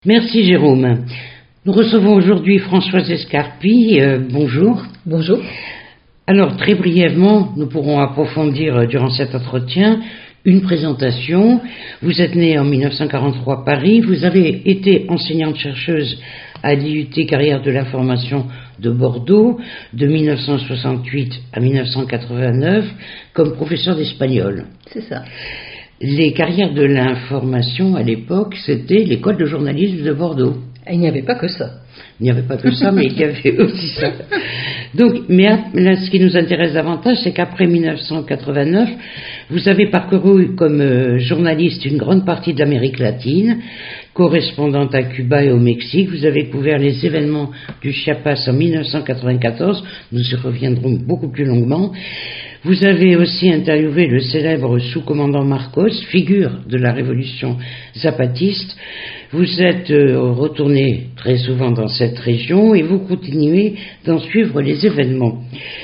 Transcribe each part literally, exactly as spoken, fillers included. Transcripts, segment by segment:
Merci Jérôme. Nous recevons aujourd'hui Françoise Escarpi. Euh, bonjour. Bonjour. Alors très brièvement, nous pourrons approfondir euh, durant cet entretien une présentation. Vous êtes née en mille neuf cent quarante-trois à Paris. Vous avez été enseignante-chercheuse à l'I U T Carrière de l'information de Bordeaux de mille neuf cent soixante-huit à mille neuf cent quatre-vingt-neuf comme professeure d'espagnol. C'est ça. Les carrières de l'information à l'époque, c'était l'école de journalisme de Bordeaux. Il n'y avait pas que ça. Il n'y avait pas que ça, mais il y avait aussi ça. Donc, mais là, ce qui nous intéresse davantage, c'est qu'après mille neuf cent quatre-vingt-neuf, vous avez parcouru comme euh, journaliste une grande partie de l'Amérique latine, correspondante à Cuba et au Mexique. Vous avez couvert les événements du Chiapas en mille neuf cent quatre-vingt-quatorze. Nous y reviendrons beaucoup plus longuement. Vous avez aussi interviewé le célèbre sous-commandant Marcos, figure de la révolution zapatiste. Vous êtes euh, retourné très souvent dans cette région et vous continuez d'en suivre les événements.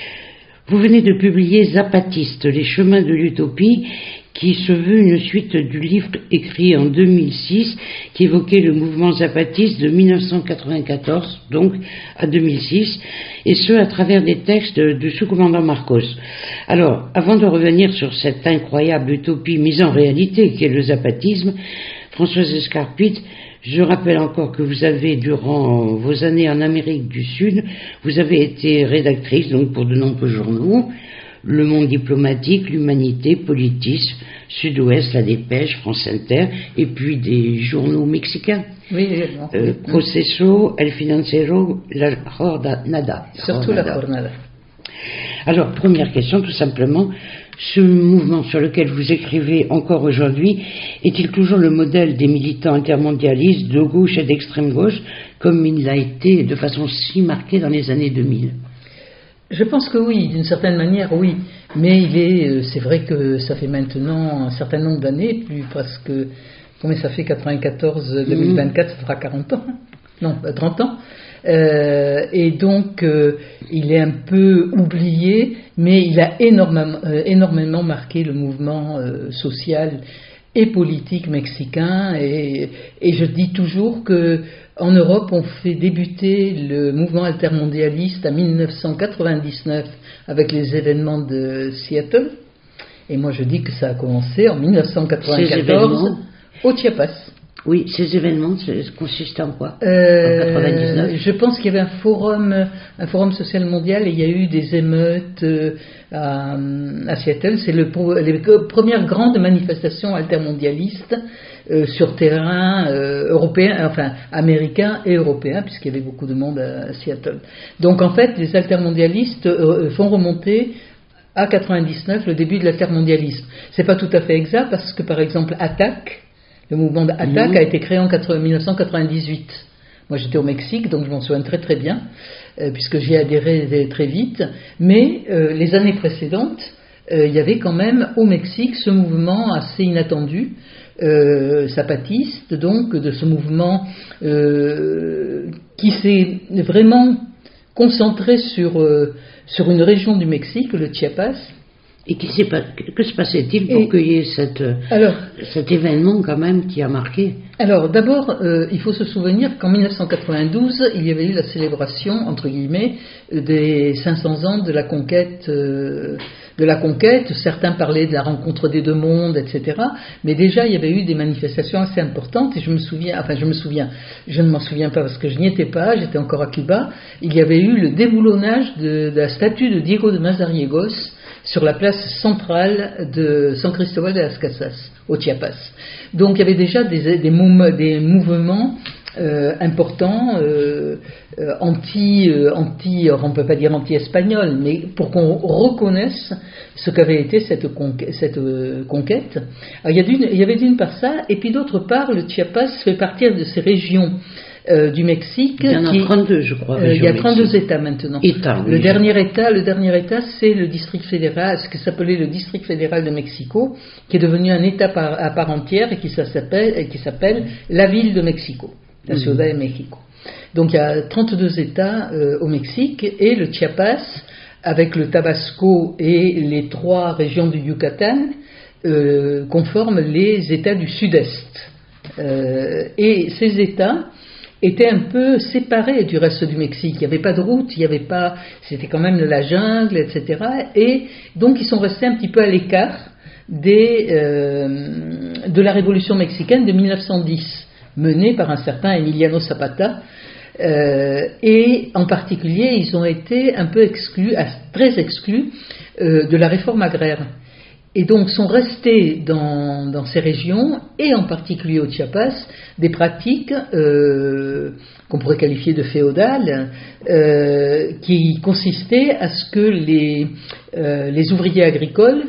Vous venez de publier Zapatiste, les chemins de l'utopie, qui se veut une suite du livre écrit en deux mille six, qui évoquait le mouvement zapatiste de mille neuf cent quatre-vingt-quatorze, donc à deux mille six, et ce à travers des textes du sous-commandant Marcos. Alors, avant de revenir sur cette incroyable utopie mise en réalité qu'est le zapatisme, Françoise Escarpi, je rappelle encore que vous avez, durant vos années en Amérique du Sud, vous avez été rédactrice donc pour de nombreux journaux, Le Monde diplomatique, l'Humanité, Politis, Sud-Ouest, La Dépêche, France Inter, et puis des journaux mexicains. Oui, également. Euh, Proceso, El Financiero, La Jornada. Surtout La Jornada. Alors, première question, tout simplement, ce mouvement sur lequel vous écrivez encore aujourd'hui, est-il toujours le modèle des militants intermondialistes de gauche et d'extrême gauche, comme il l'a été de façon si marquée dans les années deux mille? Je pense que oui, d'une certaine manière, oui. Mais il est, c'est vrai que ça fait maintenant un certain nombre d'années, plus presque, combien ça fait, quatre-vingt-quatorze, deux mille vingt-quatre, ça fera quarante ans, non, trente ans. Euh, et donc, euh, il est un peu oublié, mais il a énormément, euh, énormément marqué le mouvement euh, social et politique mexicain. Et, et je dis toujours que en Europe, on fait débuter le mouvement altermondialiste en mille neuf cent quatre-vingt-dix-neuf avec les événements de Seattle. Et moi, je dis que ça a commencé en mille neuf cent quatre-vingt-quatorze au Chiapas. Oui, ces événements consistaient en quoi euh, en quatre-vingt-dix-neuf? Je pense qu'il y avait un forum, un forum social mondial et il y a eu des émeutes euh, à, à Seattle. C'est le, les premières grandes manifestations altermondialistes euh, sur terrain euh, européen, enfin américain et européen, puisqu'il y avait beaucoup de monde à Seattle. Donc en fait, les altermondialistes euh, font remonter à quatre-vingt-dix-neuf le début de l'altermondialisme. C'est pas tout à fait exact parce que par exemple Attac, le mouvement d'Attac, mmh. a été créé en mille neuf cent quatre-vingt-dix-huit. Moi, j'étais au Mexique, donc je m'en souviens très très bien, euh, puisque j'y ai adhéré très vite. Mais euh, les années précédentes, euh, il y avait quand même au Mexique ce mouvement assez inattendu, euh, zapatiste, donc de ce mouvement euh, qui s'est vraiment concentré sur, euh, sur une région du Mexique, le Chiapas. Et qui s'est pas, que se passait-il pour qu'il y ait cette, alors, cet événement quand même qui a marqué? Alors d'abord, euh, il faut se souvenir qu'en mille neuf cent quatre-vingt-douze, il y avait eu la célébration, entre guillemets, des cinq cents ans de la conquête. Euh, de la conquête. Certains parlaient de la rencontre des deux mondes, et cetera. Mais déjà, il y avait eu des manifestations assez importantes. Et je me souviens, enfin je me souviens, je ne m'en souviens pas parce que je n'y étais pas, j'étais encore à Cuba. Il y avait eu le déboulonnage de, de la statue de Diego de Mazariegos sur la place centrale de San Cristóbal de las Casas, au Chiapas. Donc il y avait déjà des, des, mou- des mouvements euh, importants, euh, euh, anti, euh, anti, on ne peut pas dire anti-espagnol, mais pour qu'on reconnaisse ce qu'avait été cette, conquête. Cette, euh, conquête. Alors, il, y a d'une, il y avait d'une part ça, et puis d'autre part, le Chiapas fait partie de ces régions Euh, du Mexique. Il y en a qui, trente-deux, je crois. Euh, il y a trente-deux États maintenant. État, oui, le, dernier état, le dernier État, c'est le district fédéral, ce qui s'appelait le district fédéral de Mexico, qui est devenu un État par, à part entière et qui s'appelle, et qui s'appelle la ville de Mexico, la mmh. Ciudad de México. Donc il y a trente-deux États euh, au Mexique et le Chiapas, avec le Tabasco et les trois régions du Yucatan, euh, conforment les États du Sud-Est. Euh, et ces États étaient un peu séparés du reste du Mexique. Il n'y avait pas de route, il n'y avait pas, c'était quand même de la jungle, et cetera. Et donc ils sont restés un petit peu à l'écart des, euh, de la révolution mexicaine de mille neuf cent dix, menée par un certain Emiliano Zapata. Euh, et en particulier, ils ont été un peu exclus, très exclus euh, de la réforme agraire. Et donc sont restés dans, dans ces régions, et en particulier au Chiapas, des pratiques euh, qu'on pourrait qualifier de féodales, euh, qui consistaient à ce que les, euh, les ouvriers agricoles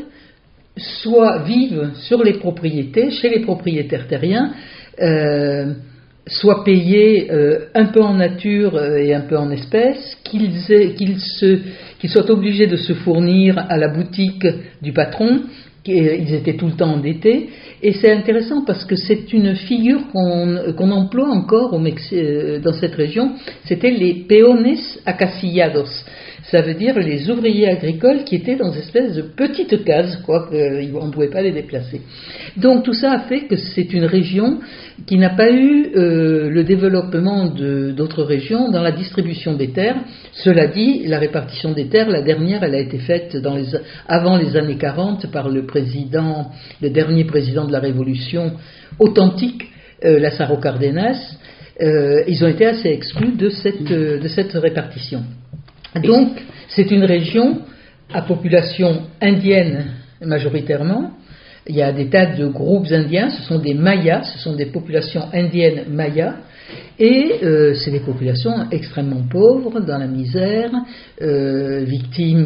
soit vivent sur les propriétés, chez les propriétaires terriens, euh, soient payés euh, un peu en nature et un peu en espèces, qu'ils, aient, qu'ils, se, qu'ils soient obligés de se fournir à la boutique du patron, ils étaient tout le temps endettés, et c'est intéressant parce que c'est une figure qu'on, qu'on emploie encore au Mexique, dans cette région, c'était les peones acasillados. Ça veut dire les ouvriers agricoles qui étaient dans une espèce de petites cases, quoi, qu'on ne pouvait pas les déplacer. Donc tout ça a fait que c'est une région qui n'a pas eu euh, le développement de, d'autres régions dans la distribution des terres. Cela dit, la répartition des terres, la dernière, elle a été faite dans les, avant les années quarante par le président, le dernier président de la Révolution authentique, euh, Lázaro Cárdenas. Euh, ils ont été assez exclus de cette, de cette répartition. Donc, c'est une région à population indienne majoritairement. Il y a des tas de groupes indiens, ce sont des Mayas, ce sont des populations indiennes Mayas, et euh, c'est des populations extrêmement pauvres, dans la misère, euh, victimes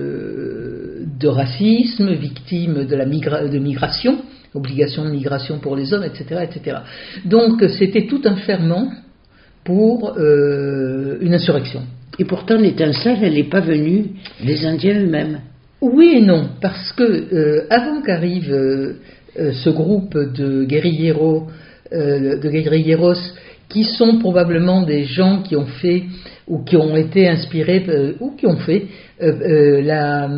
euh, de racisme, victimes de la migra- de migration, obligation de migration pour les hommes, et cetera, et cetera. Donc, c'était tout un ferment pour euh, une insurrection. Et pourtant, l'étincelle, elle n'est pas venue des Indiens eux-mêmes. Oui et non, parce que euh, avant qu'arrive euh, euh, ce groupe de guérilleros, euh, de guérilleros, qui sont probablement des gens qui ont fait ou qui ont été inspirés euh, ou qui ont fait euh, euh, la,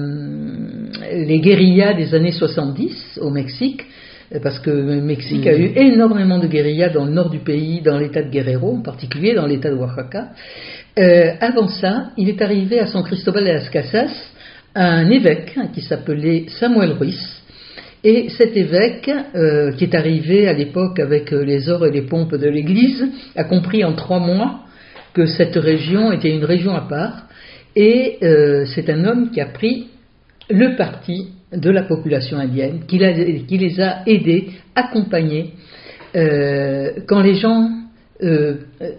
les guérillas des années soixante-dix au Mexique, parce que le Mexique mmh. a eu énormément de guérillas dans le nord du pays, dans l'état de Guerrero, en particulier dans l'état de Oaxaca. Euh, avant ça, il est arrivé à San Cristobal de las Casas un évêque qui s'appelait Samuel Ruiz, et cet évêque, euh, qui est arrivé à l'époque avec les ors et les pompes de l'église, a compris en trois mois que cette région était une région à part, et euh, c'est un homme qui a pris le parti de la population indienne, qui, l'a, qui les a aidés, accompagnés, euh, quand les gens... Euh,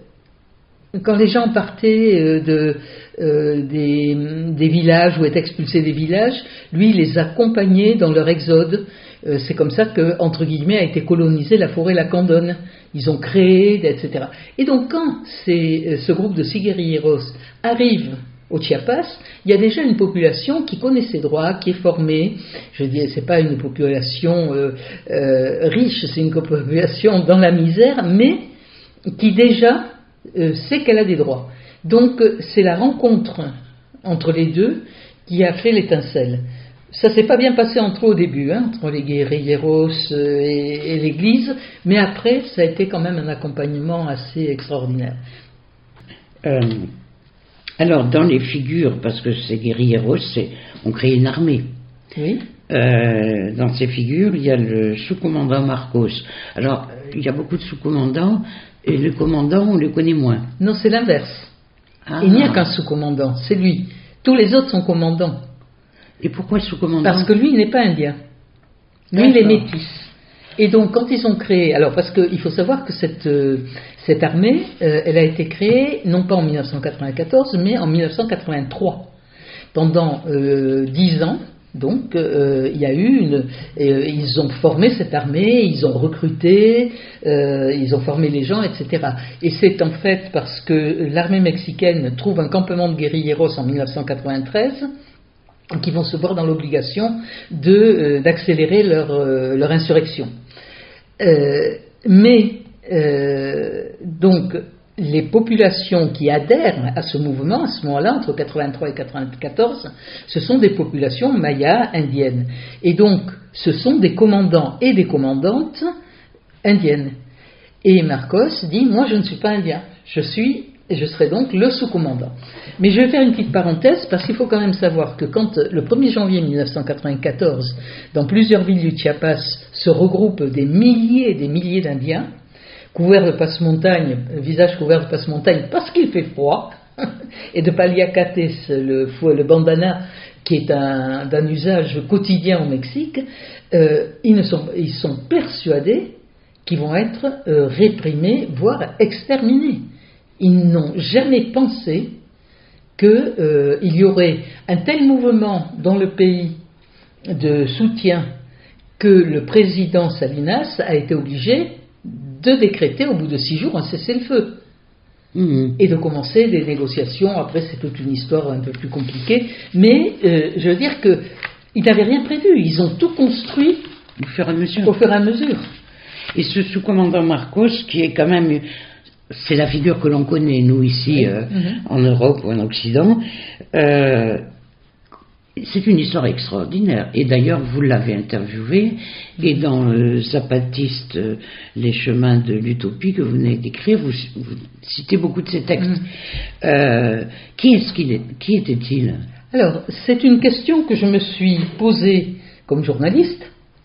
Quand les gens partaient de, euh, des, des villages ou étaient expulsés des villages, lui il les accompagnait dans leur exode. Euh, c'est comme ça que, entre guillemets, a été colonisée la forêt lacandone. Ils ont créé, et cetera. Et donc quand ces, ce groupe de guérilleros arrive au Chiapas, il y a déjà une population qui connaît ses droits, qui est formée. Je dis, c'est pas une population euh, euh, riche, c'est une population dans la misère, mais qui déjà Euh, c'est qu'elle a des droits. Donc euh, c'est la rencontre entre les deux qui a fait l'étincelle. Ça s'est pas bien passé entre eux au début, hein, entre les guérilleros euh, et, et l'Église, mais après ça a été quand même un accompagnement assez extraordinaire. Euh, alors dans les figures, parce que ces guérilleros, c'est, ont créé une armée. Oui. Euh, dans ces figures, il y a le sous-commandant Marcos. Alors il y a beaucoup de sous-commandants. Et le commandant, on le connaît moins. Non, c'est l'inverse. Ah. Il n'y a qu'un sous-commandant, c'est lui. Tous les autres sont commandants. Et pourquoi sous-commandant ? Parce que lui, il n'est pas indien. Lui, il est métis. Et donc, quand ils ont créé... Alors, parce qu'il faut savoir que cette, euh, cette armée, euh, elle a été créée, non pas en dix-neuf cent quatre-vingt-quatorze, mais en dix-neuf cent quatre-vingt-trois. Pendant euh, dix ans, donc, euh, il y a eu une... Euh, ils ont formé cette armée, ils ont recruté, euh, ils ont formé les gens, et cetera. Et c'est en fait parce que l'armée mexicaine trouve un campement de guérilleros en dix-neuf cent quatre-vingt-treize, qui vont se voir dans l'obligation de, euh, d'accélérer leur, euh, leur insurrection. Euh, mais, euh, donc, les populations qui adhèrent à ce mouvement, à ce moment-là, entre quatre-vingt-trois et quatre-vingt-quatorze, ce sont des populations mayas indiennes. Et donc, ce sont des commandants et des commandantes indiennes. Et Marcos dit, moi je ne suis pas indien, je suis, et je serai donc le sous-commandant. Mais je vais faire une petite parenthèse, parce qu'il faut quand même savoir que quand le premier janvier mille neuf cent quatre-vingt-quatorze, dans plusieurs villes du Chiapas, se regroupent des milliers et des milliers d'Indiens, couverts de passe-montagne, visage couvert de passe-montagne, parce qu'il fait froid, et de paliacates, le, le bandana, qui est un, d'un usage quotidien au Mexique, euh, ils, ne sont, ils sont persuadés qu'ils vont être euh, réprimés, voire exterminés. Ils n'ont jamais pensé qu'il euh, y aurait un tel mouvement dans le pays de soutien que le président Salinas a été obligé de décréter au bout de six jours un cessez-le-feu. Mmh. Et de commencer des négociations. Après, c'est toute une histoire un peu plus compliquée. Mais euh, je veux dire qu'ils n'avaient rien prévu. Ils ont tout construit au fur et à mesure. Au fur et à mesure. Et ce sous-commandant Marcos, qui est quand même... C'est la figure que l'on connaît, nous, ici, euh, mmh. en Europe ou en Occident. Euh, c'est une histoire extraordinaire. Et d'ailleurs, vous l'avez interviewé. Et dans euh, Zapatiste, euh, Les chemins de l'utopie que vous venez d'écrire, vous, vous citez beaucoup de ces textes. Mmh. Euh, qui, est-ce qu'il est, qui était-il ? Alors, c'est une question que je me suis posée comme journaliste.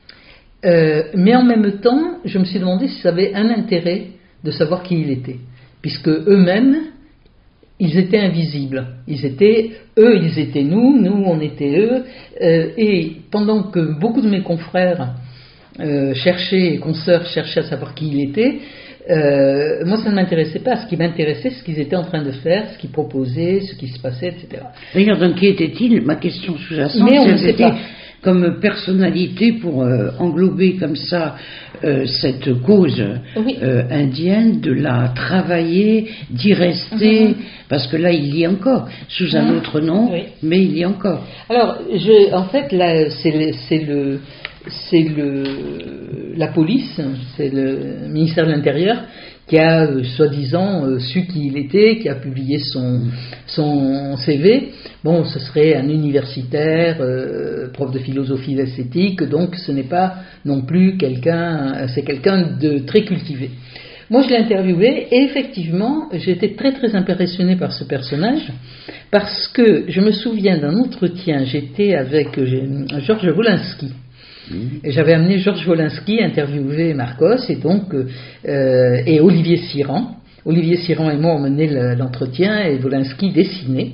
Euh, mais en même temps, je me suis demandé si ça avait un intérêt de savoir qui il était, puisque eux-mêmes, ils étaient invisibles. Ils étaient, eux, ils étaient nous, nous, on était eux, euh, et pendant que beaucoup de mes confrères euh, cherchaient, et consoeurs cherchaient à savoir qui il était, euh, moi, ça ne m'intéressait pas. Ce qui m'intéressait, c'est ce qu'ils étaient en train de faire, ce qu'ils proposaient, ce qui se passait, et cetera. D'ailleurs, donc, qui était-il ? Ma question sous-jacente, mais on ne sait pas. Comme personnalité pour euh, englober comme ça euh, cette cause oui. euh, indienne, de la travailler, d'y rester, mm-hmm. parce que là il y est encore, sous mm-hmm. un autre nom, oui. mais il y est encore. Alors, je, en fait, là, c'est le, c'est le, c'est le, la police, c'est le ministère de l'Intérieur qui a, euh, soi-disant, euh, su qui il était, qui a publié son, son C V. Bon, ce serait un universitaire, euh, prof de philosophie et d'esthétique, donc ce n'est pas non plus quelqu'un, c'est quelqu'un de très cultivé. Moi, je l'ai interviewé et effectivement, j'ai été très très impressionné par ce personnage, parce que je me souviens d'un entretien, j'étais avec Georges Wolinski. Et j'avais amené Georges Wolinski interviewer Marcos et donc euh, et Olivier Cyran. Olivier Cyran et moi on menait l'entretien et Wolinski dessinait.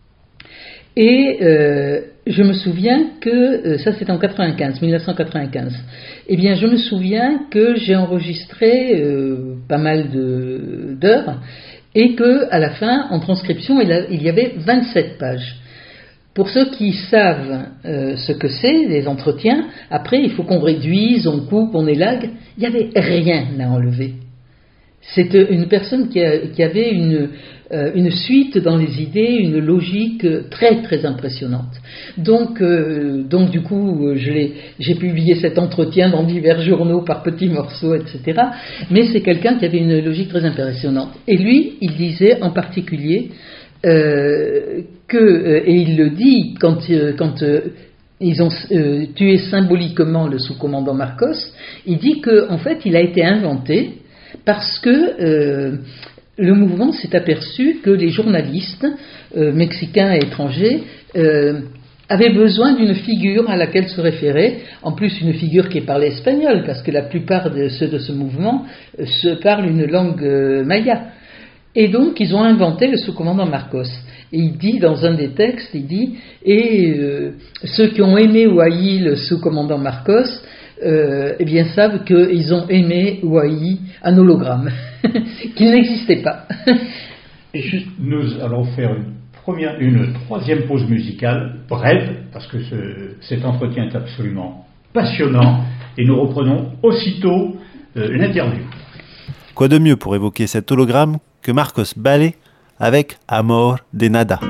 Et euh, je me souviens que euh, ça c'était en quatre-vingt-quinze, mille neuf cent quatre-vingt-quinze. Eh bien je me souviens que j'ai enregistré euh, pas mal de, d'heures et que à la fin en transcription il, a, il y avait vingt-sept pages. Pour ceux qui savent euh, ce que c'est, les entretiens, après il faut qu'on réduise, on coupe, on élague. Il n'y avait rien à enlever. C'était une personne qui, a, qui avait une, euh, une suite dans les idées, une logique très très impressionnante. Donc, euh, donc du coup, je l'ai, j'ai publié cet entretien dans divers journaux par petits morceaux, et cetera. Mais c'est quelqu'un qui avait une logique très impressionnante. Et lui, il disait en particulier... Euh, que, euh, et il le dit quand, euh, quand euh, ils ont euh, tué symboliquement le sous-commandant Marcos, il dit qu'en fait il a été inventé parce que euh, le mouvement s'est aperçu que les journalistes euh, mexicains et étrangers euh, avaient besoin d'une figure à laquelle se référer, en plus une figure qui parlait espagnol, parce que la plupart de ceux de ce mouvement euh, se parlent une langue euh, maya. Et donc, ils ont inventé le sous-commandant Marcos. Et il dit, dans un des textes, il dit, et euh, ceux qui ont aimé ou haï le sous-commandant Marcos, euh, eh bien, savent qu'ils ont aimé ou haï un hologramme, qu'il n'existait pas. Nous allons faire une, première, une troisième pause musicale, brève, parce que ce, cet entretien est absolument passionnant, et nous reprenons aussitôt euh, l'interview. Quoi de mieux pour évoquer cet hologramme que Marcos Valle avec Amor de Nada.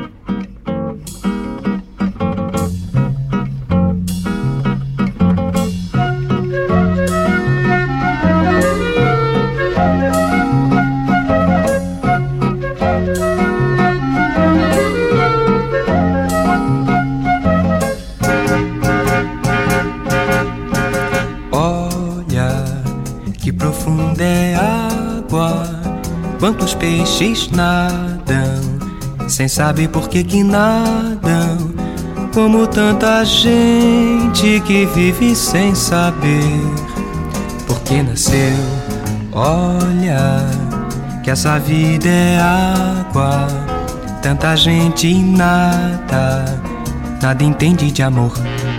que profunda é a água, quantos peixes nadam, sem saber por que que nadam, como tanta gente que vive sem saber por que nasceu. Olha, que essa vida é água, tanta gente nada, nada entende de amor.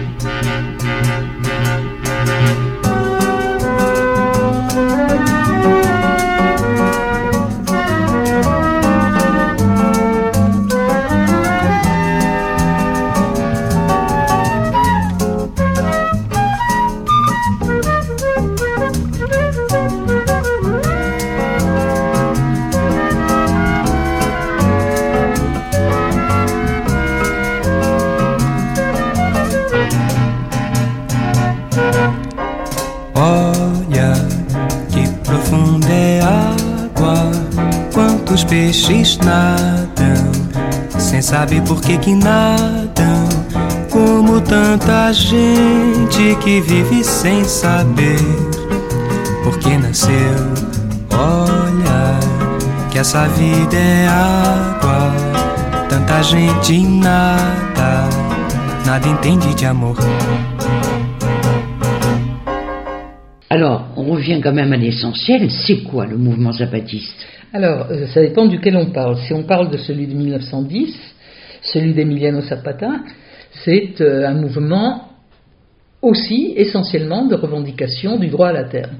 Peixes nadam, sem saber por que que nadam, como tanta gente que vive sem saber por que nasceu. Olha, que essa vida é água, tanta gente nada, nada entende de amor. Alors, on revient quand même à l'essentiel, c'est quoi le mouvement zapatiste? Alors, euh, ça dépend duquel on parle. Si on parle de celui de mille neuf cent dix, celui d'Emiliano Zapata, c'est euh, un mouvement aussi essentiellement de revendication du droit à la terre.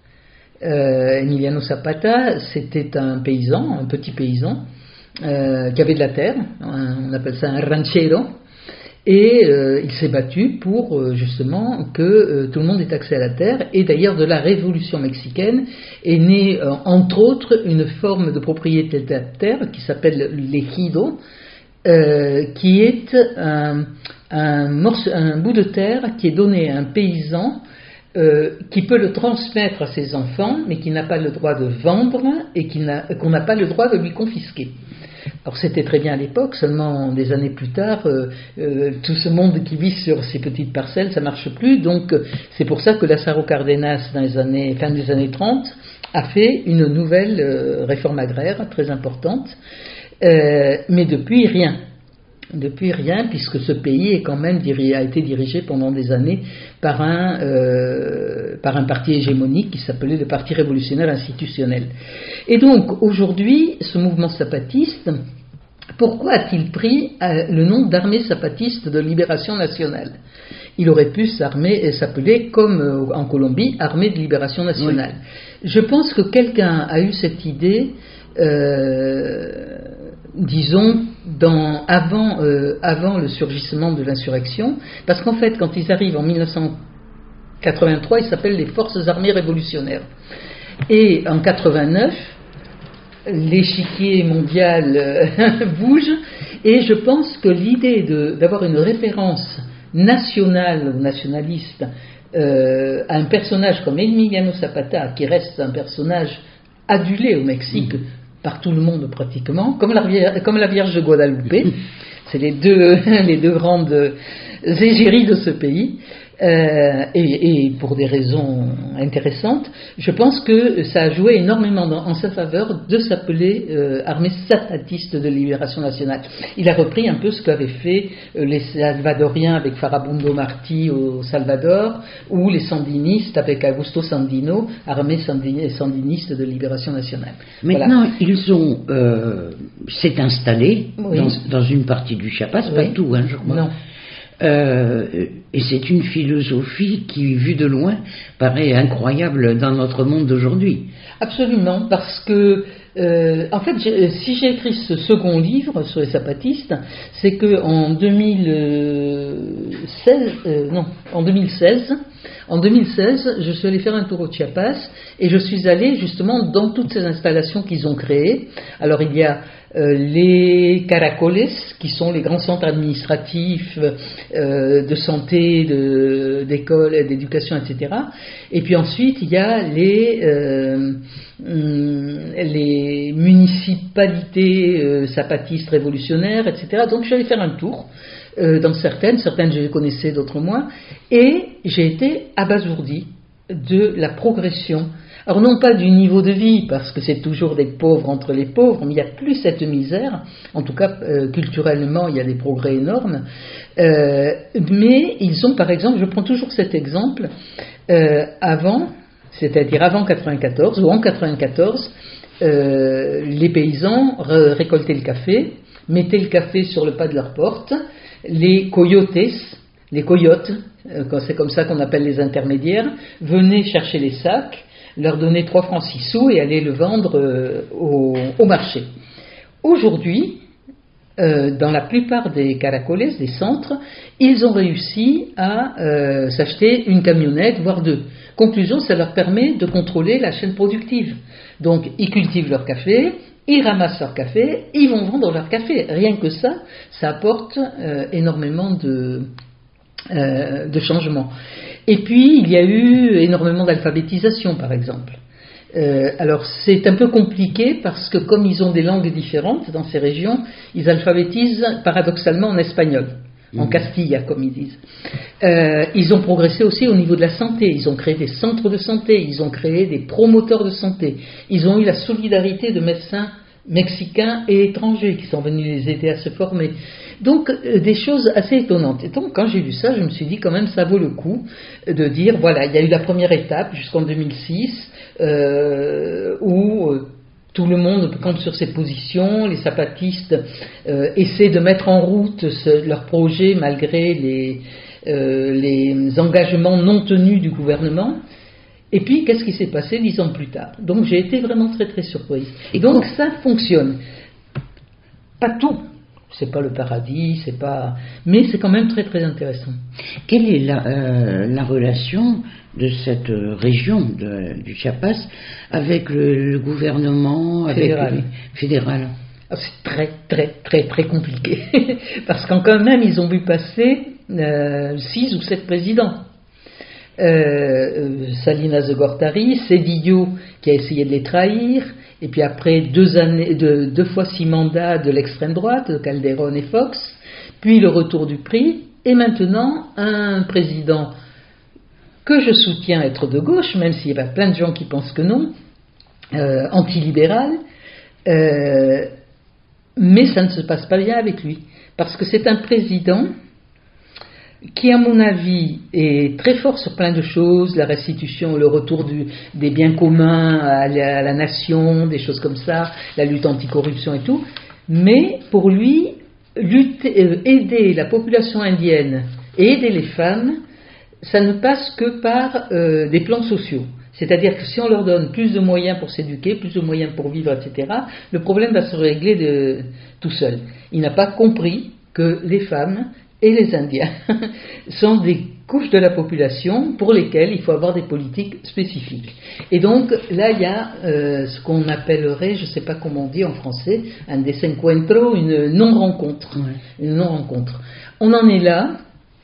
Euh, Emiliano Zapata, c'était un paysan, un petit paysan, euh, qui avait de la terre, un, on appelle ça un ranchero, et euh, il s'est battu pour euh, justement que euh, tout le monde ait accès à la terre. Et d'ailleurs de la révolution mexicaine est née euh, entre autres une forme de propriété de la terre qui s'appelle l'éjido, euh, qui est un, un, morceau, un bout de terre qui est donné à un paysan euh, qui peut le transmettre à ses enfants, mais qui n'a pas le droit de vendre et qui n'a, qu'on n'a pas le droit de lui confisquer. Alors c'était très bien à l'époque, seulement des années plus tard, euh, euh, tout ce monde qui vit sur ces petites parcelles, ça marche plus. Donc euh, c'est pour ça que Lázaro Cárdenas, dans les années, fin des années trente, a fait une nouvelle euh, réforme agraire très importante. Euh, mais depuis rien. Depuis rien, puisque ce pays est quand même diri- a été dirigé pendant des années par un, euh, par un parti hégémonique qui s'appelait le Parti révolutionnaire institutionnel. Et donc aujourd'hui, ce mouvement zapatiste, pourquoi a-t-il pris euh, le nom d'Armée zapatiste de libération nationale? Il aurait pu s'armer, s'appeler, comme euh, en Colombie, Armée de libération nationale. Oui. Je pense que quelqu'un a eu cette idée, euh, disons, dans, avant, euh, avant le surgissement de l'insurrection, parce qu'en fait, quand ils arrivent en mille neuf cent quatre-vingt-trois, ils s'appellent les Forces armées révolutionnaires. Et en quatre-vingt-neuf, l'échiquier mondial euh, bouge, et je pense que l'idée de, d'avoir une référence nationale ou nationaliste euh, à un personnage comme Emiliano Zapata, qui reste un personnage adulé au Mexique, mmh. par tout le monde pratiquement, comme la, comme la Vierge de Guadalupe, c'est les deux, les deux grandes égéries de ce pays, euh, et, et pour des raisons intéressantes, je pense que ça a joué énormément dans, en sa faveur de s'appeler euh, Armée zapatiste de libération nationale. Il a repris un peu ce qu'avaient fait euh, les Salvadoriens avec Farabundo Martí au Salvador, ou les Sandinistes avec Augusto Sandino, Armée sandiniste de libération nationale. Maintenant, voilà. ils ont euh, s'est installé oui. dans, dans une partie du Chiapas, oui. pas tout, hein, je crois. Non. Euh, et c'est une philosophie qui, vue de loin, paraît incroyable dans notre monde d'aujourd'hui. Absolument, parce que, euh, en fait, j'ai, si j'ai écrit ce second livre sur les zapatistes, c'est que en deux mille seize, euh, non, en deux mille seize, en deux mille seize, je suis allé faire un tour au Chiapas et je suis allé justement dans toutes ces installations qu'ils ont créées. Alors il y a Euh, les caracoles, qui sont les grands centres administratifs euh, de santé, de, d'école, d'éducation, et cetera. Et puis ensuite, il y a les, euh, les municipalités euh, zapatistes révolutionnaires, et cetera. Donc je suis allé faire un tour euh, dans certaines, certaines je les connaissais, d'autres moins, et j'ai été abasourdi de la progression. Alors non pas du niveau de vie, parce que c'est toujours des pauvres entre les pauvres, mais il n'y a plus cette misère. En tout cas, euh, culturellement, il y a des progrès énormes. Euh, mais ils ont, par exemple, je prends toujours cet exemple, euh, avant, c'est-à-dire avant quatre-vingt-quatorze, ou en quatre-vingt-quatorze, euh, les paysans ré- récoltaient le café, mettaient le café sur le pas de leur porte, les coyotes, les coyotes, euh, c'est comme ça qu'on appelle les intermédiaires, venaient chercher les sacs, leur donner trois francs six sous et aller le vendre euh, au, au marché. Aujourd'hui, euh, dans la plupart des caracoles, des centres, ils ont réussi à euh, s'acheter une camionnette, voire deux. Conclusion, ça leur permet de contrôler la chaîne productive. Donc, ils cultivent leur café, ils ramassent leur café, ils vont vendre leur café. Rien que ça, ça apporte euh, énormément de, euh, de changements. Et puis, il y a eu énormément d'alphabétisation, par exemple. Euh, alors, c'est un peu compliqué parce que comme ils ont des langues différentes dans ces régions, ils alphabétisent paradoxalement en espagnol, mmh. en Castilla, comme ils disent. Euh, ils ont progressé aussi au niveau de la santé. Ils ont créé des centres de santé, ils ont créé des promoteurs de santé. Ils ont eu la solidarité de médecins mexicains et étrangers qui sont venus les aider à se former. Donc, euh, des choses assez étonnantes. Et donc, quand j'ai vu ça, je me suis dit quand même ça vaut le coup de dire, voilà, il y a eu la première étape jusqu'en deux mille six, euh, où euh, tout le monde compte sur ses positions, les zapatistes euh, essaient de mettre en route ce, leur projet malgré les, euh, les engagements non tenus du gouvernement. Et puis, qu'est-ce qui s'est passé dix ans plus tard? Donc, j'ai été vraiment très très surprise. Et donc, ça fonctionne. Pas tout. C'est pas le paradis, c'est pas, mais c'est quand même très très intéressant. Quelle est la, euh, la relation de cette région de, du Chiapas avec le, le gouvernement fédéral, avec le, fédéral. Alors, c'est très très très très compliqué parce qu'en quand même ils ont vu passer euh, six ou sept présidents. Euh, Salinas de Gortari, Cedillo qui a essayé de les trahir, et puis après deux, années, deux, deux fois six mandats de l'extrême droite, de Calderón et Fox, puis le retour du P R I, et maintenant un président que je soutiens être de gauche, même s'il y a plein de gens qui pensent que non, euh, antilibéral, euh, mais ça ne se passe pas bien avec lui, parce que c'est un président qui, à mon avis, est très fort sur plein de choses, la restitution, le retour du, des biens communs à la, à la nation, des choses comme ça, la lutte anticorruption et tout, mais pour lui, lutter, euh, aider la population indienne et aider les femmes, ça ne passe que par euh, des plans sociaux. C'est-à-dire que si on leur donne plus de moyens pour s'éduquer, plus de moyens pour vivre, et cetera, le problème va se régler de, tout seul. Il n'a pas compris que les femmes et les Indiens sont des couches de la population pour lesquelles il faut avoir des politiques spécifiques. Et donc là il y a euh, ce qu'on appellerait, je ne sais pas comment on dit en français, un desencuentro, une non-rencontre. Ouais. Une non-rencontre. On en est là,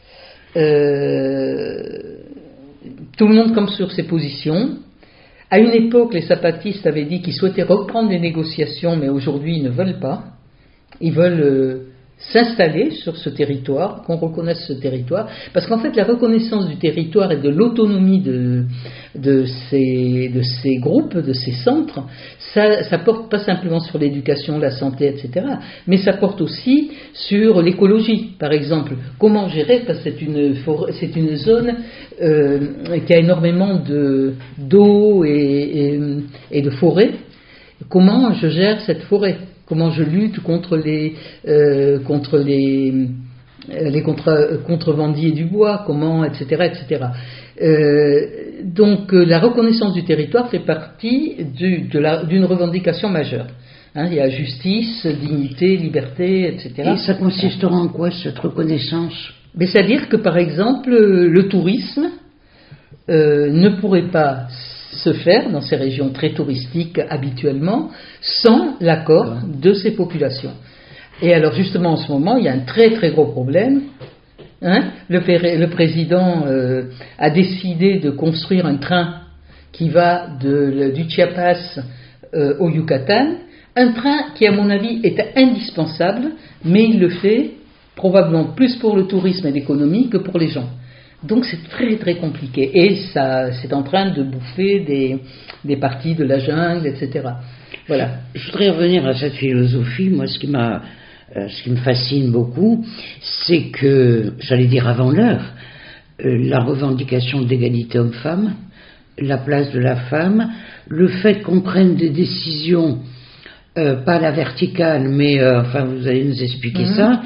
euh, tout le monde comme sur ses positions. À une époque, les zapatistes avaient dit qu'ils souhaitaient reprendre les négociations, mais aujourd'hui ils ne veulent pas. Ils veulent euh, s'installer sur ce territoire, qu'on reconnaisse ce territoire, parce qu'en fait la reconnaissance du territoire et de l'autonomie de, de, ces, de ces groupes, de ces centres, ça, ça porte pas simplement sur l'éducation, la santé, et cetera, mais ça porte aussi sur l'écologie, par exemple. Comment gérer, parce que c'est une, forêt, c'est une zone euh, qui a énormément de, d'eau et, et, et de forêt. Comment je gère cette forêt ? Comment je lutte contre les, euh, contre les, les contre, contrebandiers du bois, comment, et cetera, et cetera. Euh, donc euh, la reconnaissance du territoire fait partie du, de la, d'une revendication majeure. Hein, il y a justice, dignité, liberté, et cetera. Et ça consistera en quoi cette reconnaissance ? Mais c'est-à-dire que par exemple le tourisme euh, ne pourrait pas se faire dans ces régions très touristiques habituellement sans l'accord de ces populations. Et alors justement en ce moment il y a un très très gros problème. Hein, le, le président euh, a décidé de construire un train qui va de, le, du Chiapas euh, au Yucatan, un train qui à mon avis est indispensable, mais il le fait probablement plus pour le tourisme et l'économie que pour les gens. Donc c'est très très compliqué. Et ça, c'est en train de bouffer des, des parties de la jungle, et cetera. Voilà. Je, je voudrais revenir à cette philosophie. Moi, ce qui m'a, euh, ce qui me fascine beaucoup, c'est que, j'allais dire avant l'heure, euh, la revendication d'égalité homme-femme, la place de la femme, le fait qu'on prenne des décisions, euh, pas à la verticale, mais euh, enfin vous allez nous expliquer mmh. ça.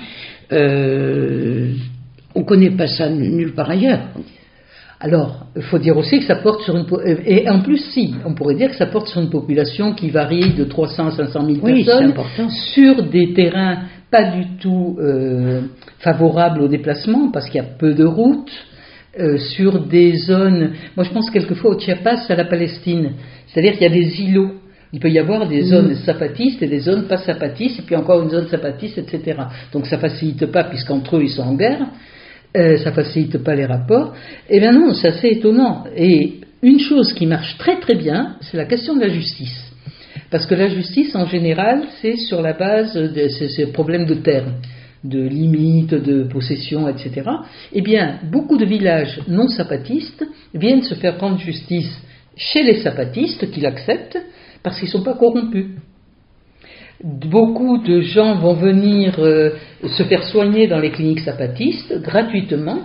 Euh, on ne connaît pas ça nulle part ailleurs. Alors, il faut dire aussi que ça porte sur une... Et en plus, si, on pourrait dire que ça porte sur une population qui varie de trois cents à cinq cent mille oui, personnes, sur des terrains pas du tout euh, favorables au déplacement, parce qu'il y a peu de routes, euh, sur des zones... Moi, je pense quelquefois au Chiapas, à la Palestine. C'est-à-dire qu'il y a des îlots. Il peut y avoir des zones mmh. zapatistes et des zones pas zapatistes, et puis encore une zone zapatiste, et cetera. Donc ça facilite pas, puisqu'entre eux, ils sont en guerre. Euh, ça facilite pas les rapports. Eh bien non, c'est assez étonnant. Et une chose qui marche très très bien, c'est la question de la justice. Parce que la justice, en général, c'est sur la base de ces, ces problèmes de terre, de limites, de possession, et cetera. Eh bien, beaucoup de villages non zapatistes viennent se faire rendre justice chez les zapatistes qui l'acceptent, parce qu'ils ne sont pas corrompus. Beaucoup de gens vont venir euh, se faire soigner dans les cliniques zapatistes gratuitement,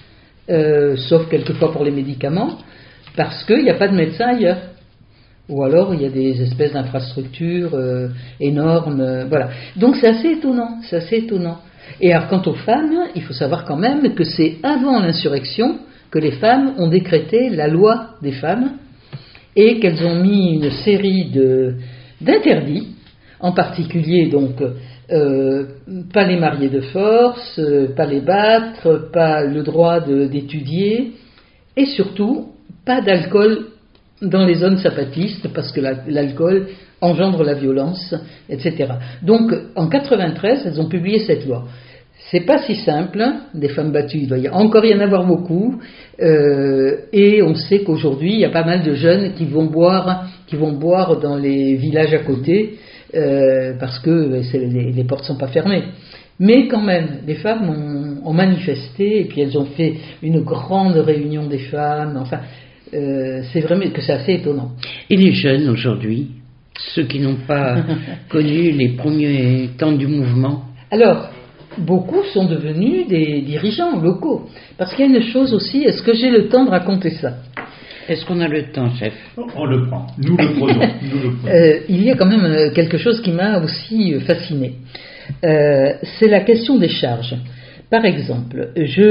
euh, sauf quelquefois pour les médicaments, parce qu'il n'y a pas de médecin ailleurs. Ou alors il y a des espèces d'infrastructures euh, énormes, euh, voilà. Donc c'est assez étonnant, c'est assez étonnant. Et alors quant aux femmes, il faut savoir quand même que c'est avant l'insurrection que les femmes ont décrété la loi des femmes et qu'elles ont mis une série de, d'interdits. En particulier, donc, euh, pas les marier de force, euh, pas les battre, pas le droit de, d'étudier, et surtout, pas d'alcool dans les zones zapatistes, parce que la, l'alcool engendre la violence, et cetera. Donc, en quatre-vingt-treize, elles ont publié cette loi. C'est pas si simple, des femmes battues, il doit y encore y en avoir beaucoup, euh, et on sait qu'aujourd'hui, il y a pas mal de jeunes qui vont boire, qui vont boire dans les villages à côté, Euh, parce que c'est, les, les portes ne sont pas fermées. Mais quand même, les femmes ont, ont manifesté, et puis elles ont fait une grande réunion des femmes, enfin, euh, c'est vraiment que c'est assez étonnant. Et les jeunes aujourd'hui, ceux qui n'ont pas connu les premiers temps du mouvement? Alors, beaucoup sont devenus des dirigeants locaux. Parce qu'il y a une chose aussi, est-ce que j'ai le temps de raconter ça ? Est-ce qu'on a le temps, chef? On le prend, nous le prenons. Nous le prenons. Euh, il y a quand même quelque chose qui m'a aussi fasciné. Euh, c'est la question des charges. Par exemple,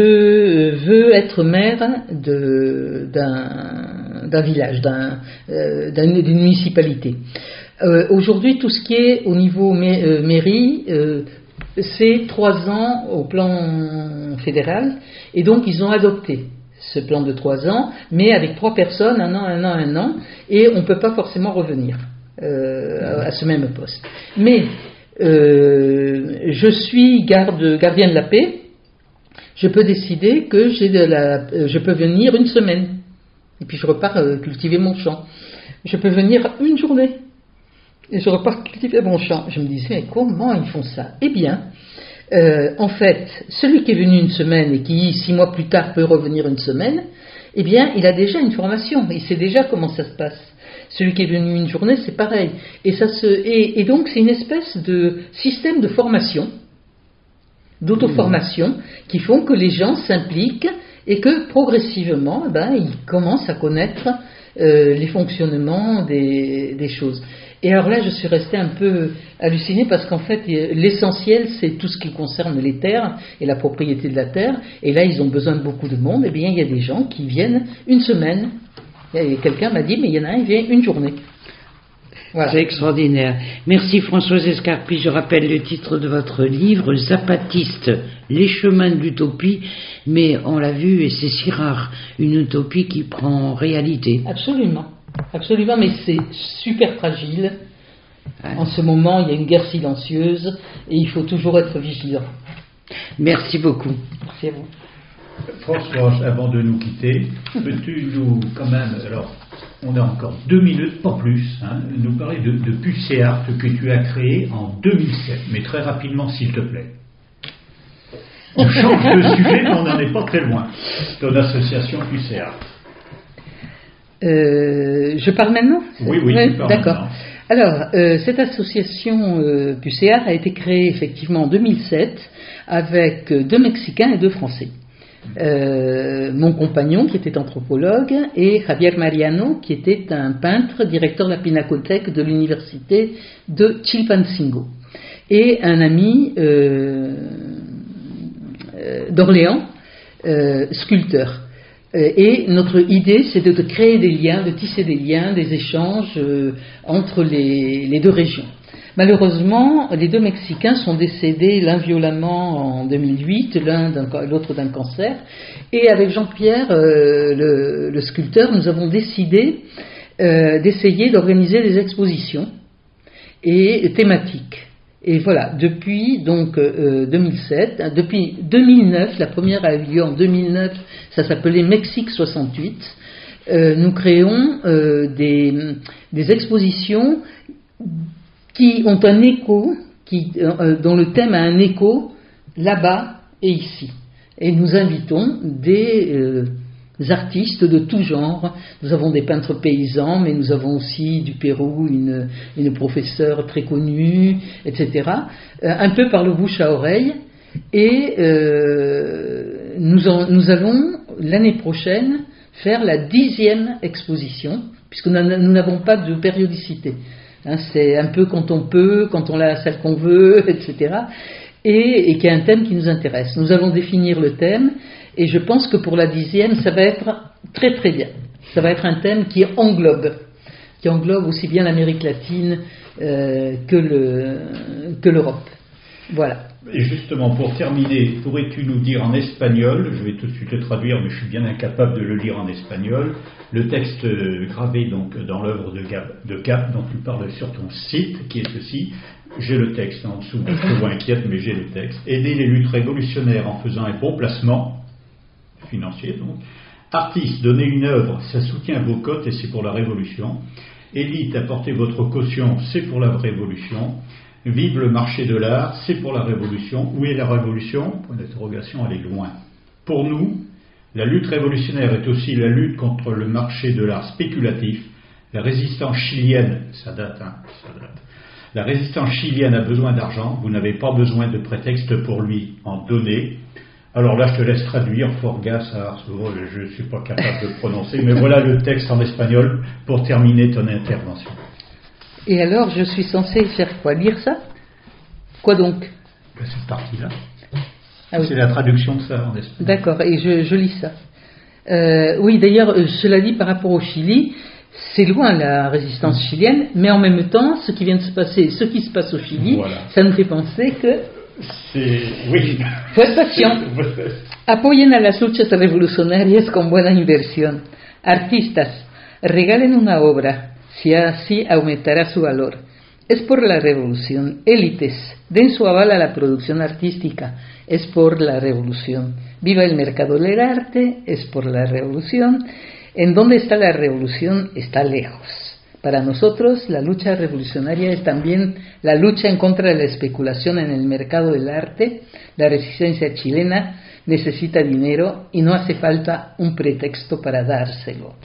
je veux être maire de, d'un, d'un village, d'un, euh, d'un, d'une municipalité. Euh, aujourd'hui, tout ce qui est au niveau ma- euh, mairie, euh, c'est trois ans au plan fédéral, et donc ils ont adopté ce plan de trois ans, mais avec trois personnes, un an, un an, un an, et on ne peut pas forcément revenir euh, à ce même poste. Mais euh, je suis garde, gardien de la paix, je peux décider que j'ai de la, euh, je peux venir une semaine, et puis je repars euh, cultiver mon champ. Je peux venir une journée, et je repars cultiver mon champ. Je me disais, mais comment ils font ça? Eh bien, Euh, en fait, celui qui est venu une semaine et qui, six mois plus tard, peut revenir une semaine, eh bien, il a déjà une formation, il sait déjà comment ça se passe. Celui qui est venu une journée, c'est pareil. Et, ça se, et, et donc, c'est une espèce de système de formation, d'auto-formation, qui font que les gens s'impliquent et que, progressivement, eh ben, ils commencent à connaître euh, les fonctionnements des, des choses. Et alors là, je suis restée un peu hallucinée parce qu'en fait, l'essentiel, c'est tout ce qui concerne les terres et la propriété de la terre. Et là, ils ont besoin de beaucoup de monde. Eh bien, il y a des gens qui viennent une semaine. Et quelqu'un m'a dit, mais il y en a un, il vient une journée. Voilà. C'est extraordinaire. Merci Françoise Escarpy. Je rappelle le titre de votre livre, Zapatiste, les chemins de l'utopie. Mais on l'a vu, et c'est si rare, une utopie qui prend réalité. Absolument. Absolument, mais c'est super fragile. Ouais. En ce moment, il y a une guerre silencieuse et il faut toujours être vigilant. Merci beaucoup. Merci à vous. François, avant de nous quitter, peux-tu nous, quand même, alors, on a encore deux minutes, pas plus, hein, nous parler de, de Pulseart que tu as créé en deux mille sept, mais très rapidement, s'il te plaît. On change de sujet, mais on n'en est pas très loin. Ton association Q C A. Euh, je parle maintenant ? Oui, oui, ouais, tu parles d'accord. maintenant. Alors, euh, cette association euh, Q C A a été créée effectivement en deux mille sept avec deux Mexicains et deux Français. Euh, mon compagnon qui était anthropologue et Javier Mariano qui était un peintre, directeur de la Pinacothèque de l'université de Chilpancingo, et un ami euh, euh, d'Orléans, euh, sculpteur. Et notre idée, c'est de, de créer des liens, de tisser des liens, des échanges euh, entre les, les deux régions. Malheureusement, les deux Mexicains sont décédés, l'un violemment en deux mille huit, l'un d'un, l'autre d'un cancer. Et avec Jean-Pierre, euh, le, le sculpteur, nous avons décidé euh, d'essayer d'organiser des expositions et thématiques. Et voilà, depuis donc euh, deux mille sept, depuis deux mille neuf, la première a eu lieu en deux mille neuf, ça s'appelait Mexique soixante-huit. Euh, nous créons euh, des, des expositions qui ont un écho, qui, euh, dont le thème a un écho là-bas et ici. Et nous invitons des euh, artistes de tout genre. Nous avons des peintres paysans, mais nous avons aussi du Pérou une, une professeure très connue, et cetera. Euh, un peu par le bouche à oreille. Et euh, nous, en, nous allons l'année prochaine faire la dixième exposition, puisque nous n'avons pas de périodicité. Hein, c'est un peu quand on peut, quand on a la salle qu'on veut, et cetera. Et, et qui a un thème qui nous intéresse. Nous allons définir le thème. Et je pense que pour la dixième, ça va être très très bien. Ça va être un thème qui englobe, qui englobe aussi bien l'Amérique latine euh, que, le, que l'Europe. Voilà. Et justement, pour terminer, pourrais-tu nous dire en espagnol, je vais tout de suite le traduire, mais je suis bien incapable de le lire en espagnol, le texte gravé donc dans l'œuvre de Gap, de Cap dont tu parles sur ton site, qui est ceci. J'ai le texte en dessous, je te vois inquiète, mais j'ai le texte. Aider les luttes révolutionnaires en faisant un bon placement financier, donc. Artistes, donnez une œuvre, ça soutient vos cotes et c'est pour la révolution. Élite, apportez votre caution, c'est pour la révolution. Vive le marché de l'art, c'est pour la révolution. Où est la révolution ? Point d'interrogation, elle est loin. Pour nous, la lutte révolutionnaire est aussi la lutte contre le marché de l'art spéculatif. La résistance chilienne, ça date, hein, ça date. La résistance chilienne a besoin d'argent, vous n'avez pas besoin de prétexte pour lui en donner. Alors là, je te laisse traduire, Forgas, je ne suis pas capable de prononcer, mais voilà le texte en espagnol pour terminer ton intervention. Et alors, je suis censé faire quoi ? Lire ça ? Quoi donc ? Ben, cette partie-là. Ah oui. C'est la traduction de ça en espagnol. D'accord, et je, je lis ça. Euh, oui, d'ailleurs, cela dit, par rapport au Chili, c'est loin la résistance chilienne, mais en même temps, ce qui vient de se passer, ce qui se passe au Chili, voilà. Ça nous fait penser que... C'est... Oui. Faut être patient. Apoyen a las luchas revolucionarias con buena inversión. Artistas, regalen una obra, si así aumentará su valor. Es por la revolución. Élites, den su aval a la producción artística. Es por la revolución. Viva el mercado del arte. Es por la revolución. ¿En dónde está la revolución? Está lejos. Para nosotros, la lucha revolucionaria es también la lucha en contra de la especulación en el mercado del arte. La resistencia chilena necesita dinero y no hace falta un pretexto para dárselo.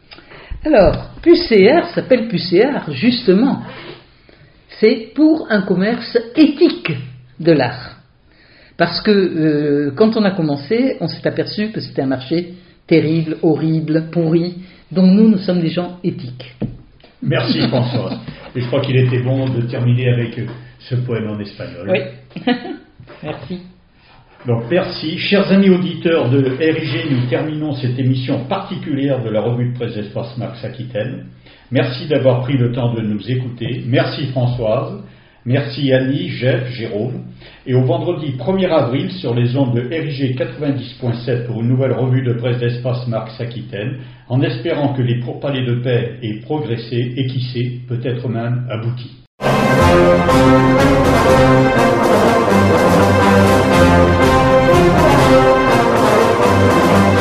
Alors, Q C A s'appelle Q C A justement. C'est pour un commerce éthique de l'art. Parce que euh, quand on a commencé, on s'est aperçu que c'était un marché terrible, horrible, pourri. Donc nous, nous sommes des gens éthiques. Merci François. Et je crois qu'il était bon de terminer avec ce poème en espagnol. Oui. Merci. Donc merci. Chers amis auditeurs de R I G, nous terminons cette émission particulière de la revue de presse d'Espace Max Aquitaine. Merci d'avoir pris le temps de nous écouter. Merci Françoise. Merci Annie, Jeff, Jérôme. Et au vendredi premier avril sur les ondes de R I G quatre-vingt-dix point sept pour une nouvelle revue de presse d'Espace Max Aquitaine, en espérant que les pourparlers de paix aient progressé et qui sait, peut-être même abouti. Thank you.